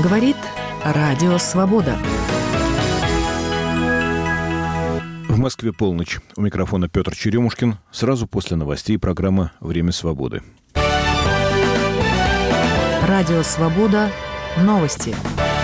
Говорит Радио Свобода. В Москве полночь. У микрофона Петр Черемушкин. Сразу после новостей программа «Время свободы». Радио Свобода. Новости.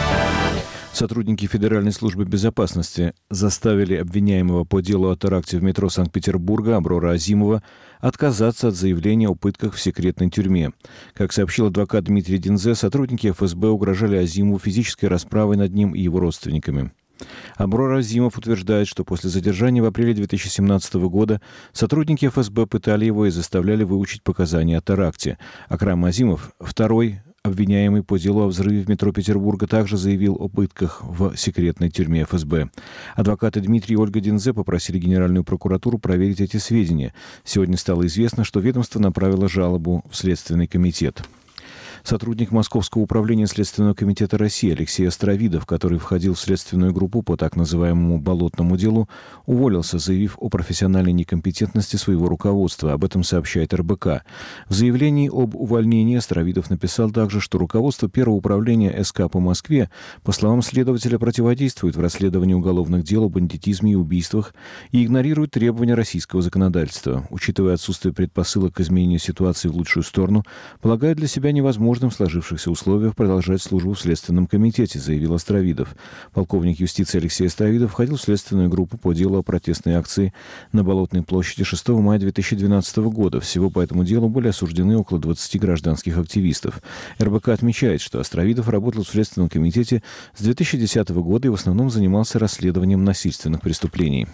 Сотрудники Федеральной службы безопасности заставили обвиняемого по делу о теракте в метро Санкт-Петербурга Аброра Азимова отказаться от заявления о пытках в секретной тюрьме. Как сообщил адвокат Дмитрий Динзе, сотрудники ФСБ угрожали Азимову физической расправой над ним и его родственниками. Аброр Азимов утверждает, что после задержания в апреле 2017 года сотрудники ФСБ пытали его и заставляли выучить показания о теракте. Акрам Азимов, второй обвиняемый по делу о взрыве в метро Петербурга, также заявил о пытках в секретной тюрьме ФСБ. Адвокаты Дмитрий и Ольга Динзе попросили Генеральную прокуратуру проверить эти сведения. Сегодня стало известно, что ведомство направило жалобу в Следственный комитет. Сотрудник Московского управления Следственного комитета России Алексей Островидов, который входил в следственную группу по так называемому «болотному делу», уволился, заявив о профессиональной некомпетентности своего руководства. Об этом сообщает РБК. В заявлении об увольнении Островидов написал также, что руководство Первого управления СК по Москве, по словам следователя, противодействует в расследовании уголовных дел о бандитизме и убийствах и игнорирует требования российского законодательства. Учитывая отсутствие предпосылок к изменению ситуации в лучшую сторону, полагает для себя невозможным в сложившихся условиях продолжать службу в Следственном комитете, заявил Островидов. Полковник юстиции Алексей Островидов входил в следственную группу по делу о протестной акции на Болотной площади 6 мая 2012 года. Всего по этому делу были осуждены около 20 гражданских активистов. РБК отмечает, что Островидов работал в Следственном комитете с 2010 года и в основном занимался расследованием насильственных преступлений.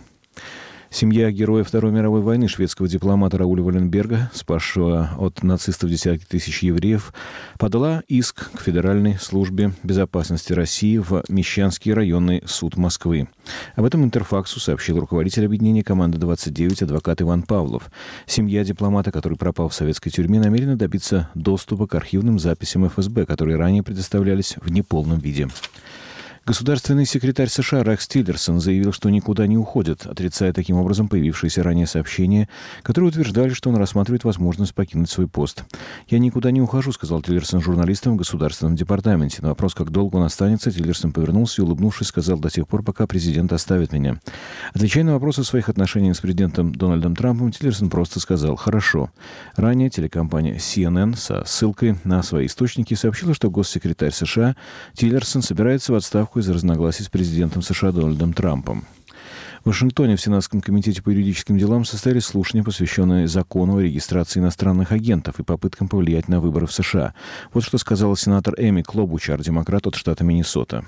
Семья героя Второй мировой войны, шведского дипломата Рауля Валенберга, спасшего от нацистов десятки тысяч евреев, подала иск к Федеральной службе безопасности России в Мещанский районный суд Москвы. Об этом Интерфаксу сообщил руководитель объединения «Команда 29» адвокат Иван Павлов. Семья дипломата, который пропал в советской тюрьме, намерена добиться доступа к архивным записям ФСБ, которые ранее предоставлялись в неполном виде. Государственный секретарь США Рекс Тиллерсон заявил, что никуда не уходит, отрицая таким образом появившиеся ранее сообщения, которые утверждали, что он рассматривает возможность покинуть свой пост. «Я никуда не ухожу», — сказал Тиллерсон журналистам в Государственном департаменте. На вопрос, как долго он останется, Тиллерсон повернулся и, улыбнувшись, сказал: «До тех пор, пока президент оставит меня». Отвечая на вопрос о своих отношениях с президентом Дональдом Трампом, Тиллерсон просто сказал: «Хорошо». Ранее телекомпания CNN со ссылкой на свои источники сообщила, что госсекретарь США Тиллерсон собирается в отставку из-за разногласий с президентом США Дональдом Трампом. В Вашингтоне в Сенатском комитете по юридическим делам состоялись слушания, посвященные закону о регистрации иностранных агентов и попыткам повлиять на выборы в США. Вот что сказала сенатор Эми Клобучар, демократ от штата Миннесота.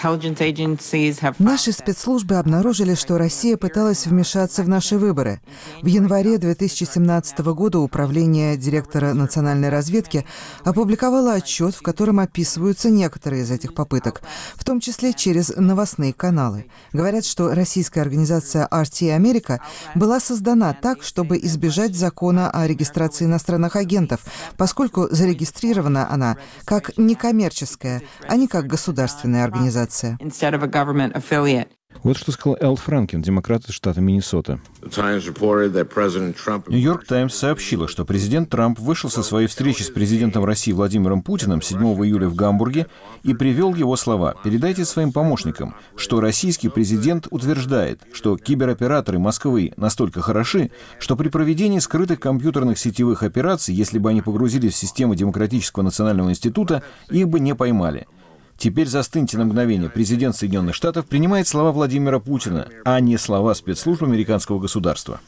Наши спецслужбы обнаружили, что Россия пыталась вмешаться в наши выборы. В январе 2017 года Управление директора национальной разведки опубликовало отчет, в котором описываются некоторые из этих попыток, в том числе через новостные каналы. Говорят, что российская организация RT Америка была создана так, чтобы избежать закона о регистрации иностранных агентов, поскольку зарегистрирована она как некоммерческая, а не как государственная организация. Вот что сказал Эл Франкен, демократ из штата Миннесота. Нью-Йорк Таймс сообщила, что президент Трамп вышел со своей встречи с президентом России Владимиром Путиным 7 июля в Гамбурге и привел его слова: «Передайте своим помощникам, что российский президент утверждает, что кибероператоры Москвы настолько хороши, что при проведении скрытых компьютерных сетевых операций, если бы они погрузились в систему Демократического национального института, их бы не поймали». Теперь застыньте на мгновение. Президент Соединенных Штатов принимает слова Владимира Путина, а не слова спецслужб американского государства.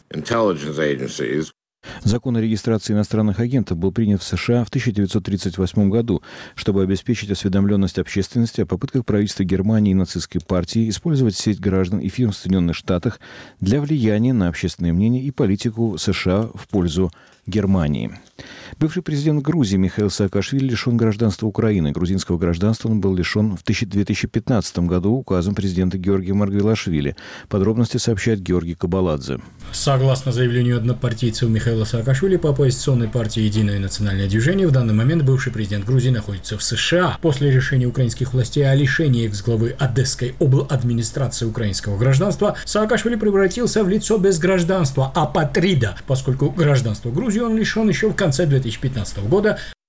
Закон о регистрации иностранных агентов был принят в США в 1938 году, чтобы обеспечить осведомленность общественности о попытках правительства Германии и нацистской партии использовать сеть граждан и фирм в Соединенных Штатах для влияния на общественное мнение и политику США в пользу Германии. Бывший президент Грузии Михаил Саакашвили лишен гражданства Украины. Грузинского гражданства он был лишен в 2015 году указом президента Георгия Маргвелашвили. Подробности сообщает Георгий Кабаладзе. Согласно заявлению однопартийцев Михаила Саакашвили по оппозиционной партии «Единое национальное движение», в данный момент бывший президент Грузии находится в США. После решения украинских властей о лишении экс-главы Одесской обладминистрации украинского гражданства, Саакашвили превратился в лицо без гражданства, апатрида, поскольку гражданство Грузии он лишен еще в конце 2015 года